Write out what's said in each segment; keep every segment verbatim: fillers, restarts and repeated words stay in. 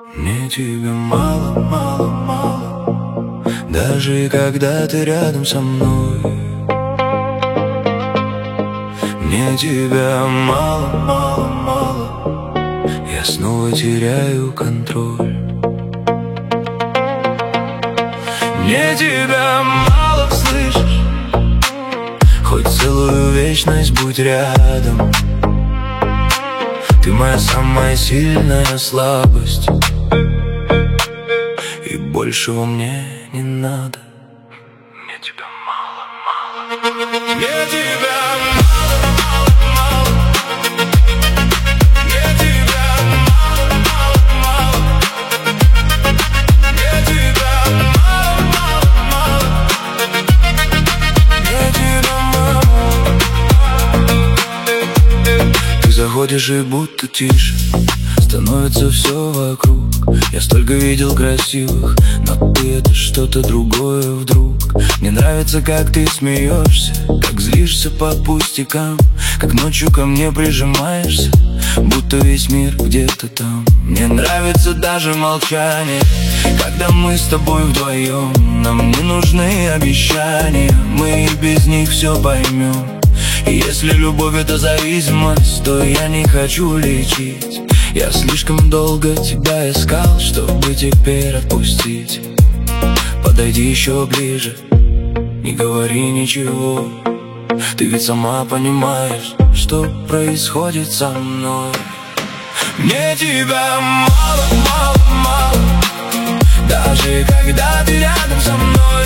Мне тебя мало, мало, мало, даже когда ты рядом со мной. Мне тебя мало, мало, мало, я снова теряю контроль. Мне тебя мало, слышишь? Хоть целую вечность будь рядом. Ты моя самая сильная слабость, и большего мне не надо. Мне тебя мало, мало. Мне тебя мало, мало, мало. Мне тебя мало, мало, мало. Мне тебя мало, мало, мало. Мне тебя мало. Ты заходишь и будто тише становится все вокруг. Я столько видел красивых, но ты — это что-то другое вдруг. Мне нравится, как ты смеешься, как злишься по пустякам, как ночью ко мне прижимаешься, будто весь мир где-то там. Мне нравится даже молчание, когда мы с тобой вдвоем. Нам не нужны обещания, мы и без них все поймем. И если любовь — это зависимость, то я не хочу лечить. Я слишком долго тебя искал, чтобы теперь отпустить. Подойди еще ближе, не говори ничего. Ты ведь сама понимаешь, что происходит со мной. Мне тебя мало, мало, мало, даже когда ты рядом со мной.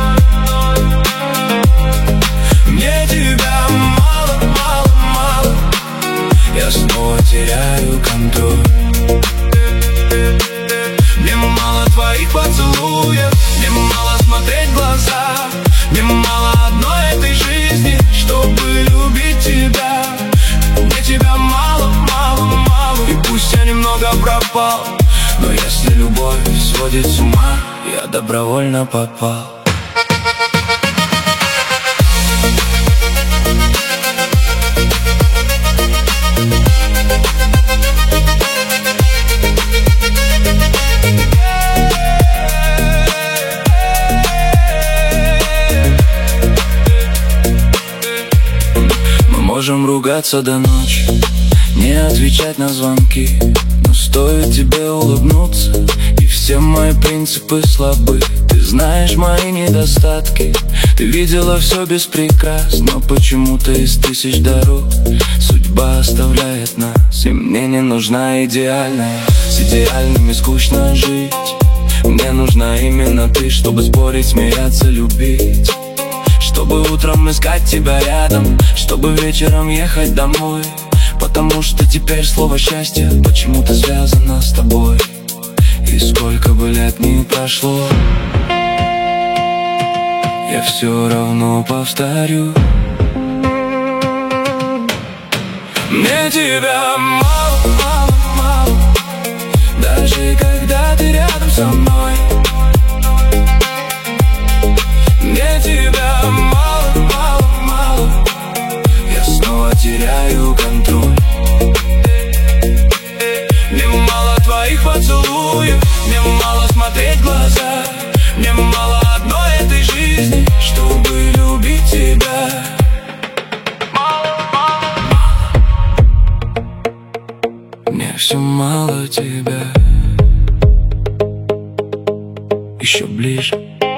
Мне тебя мало, мало, мало, я снова теряю контроль. Мне мало твоих поцелуев, мне мало смотреть в глаза, мне мало одной этой жизни, чтобы любить тебя. Мне тебя мало, мало, мало, и пусть я немного пропал, но если любовь сводит с ума, я добровольно попал. Можем ругаться до ночи, не отвечать на звонки, но стоит тебе улыбнуться, и все мои принципы слабы. Ты знаешь мои недостатки, ты видела все без прикрас, но почему-то из тысяч дорог судьба оставляет нас. И мне не нужна идеальная, с идеальными скучно жить. Мне нужна именно ты, чтобы спорить, смеяться, любить. Чтобы утром искать тебя рядом, чтобы вечером ехать домой. Потому что теперь слово счастье почему-то связано с тобой. И сколько бы лет ни прошло, я все равно повторю. Мне тебя мало, мало, мало, даже когда ты рядом со мной. Мне тебя мало, мало, мало, я снова теряю контроль. Мне мало твоих поцелуев, мне мало смотреть в глаза, мне мало одной этой жизни, чтобы любить тебя. Мало, мало, мало, мне все мало тебя. Еще ближе.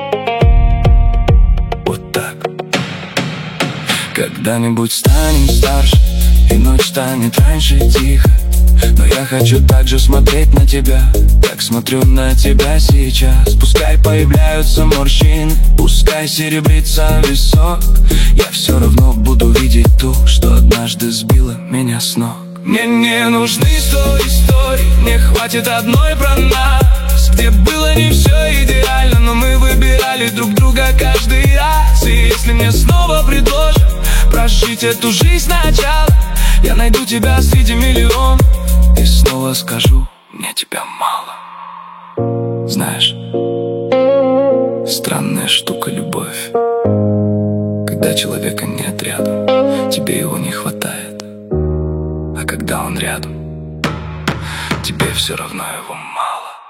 Когда-нибудь станем старше, и ночь станет раньше тихо, но я хочу так же смотреть на тебя, как смотрю на тебя сейчас. Пускай появляются морщины, пускай серебрится висок, я все равно буду видеть ту, что однажды сбила меня с ног. Мне не нужны сто историй, мне хватит одной про нас, где было не все идеально, но мы выбирали друг друга каждый раз. И если мне снова предложат прожить эту жизнь сначала, я найду тебя среди миллионов и снова скажу: мне тебя мало. Знаешь, странная штука любовь. Когда человека нет рядом, тебе его не хватает, а когда он рядом, тебе все равно его мало.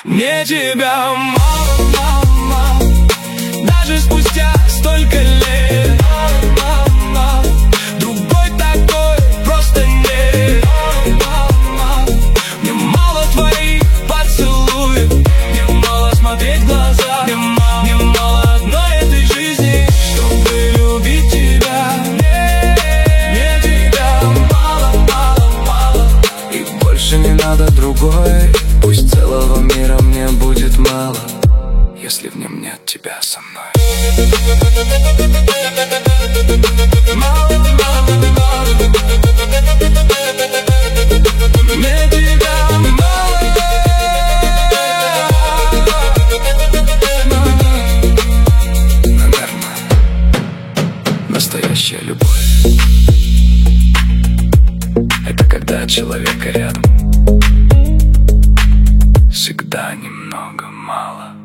Мне тебя мало, мало, мало. Даже спустя столько лет мало, мало. Другой такой просто нет мало, мало. Мне мало твоих поцелуев, мне мало смотреть в глаза, мне мало, мне мало одной этой жизни, чтобы любить тебя. Мне тебя мало, мало, мало. И больше не надо другой. Пусть целого мира мне будет мало, если в нем нет тебя со мной. Мало, мало, мало. Мне тебя мало. Наверное, настоящая любовь — это когда человека рядом всегда немного мало.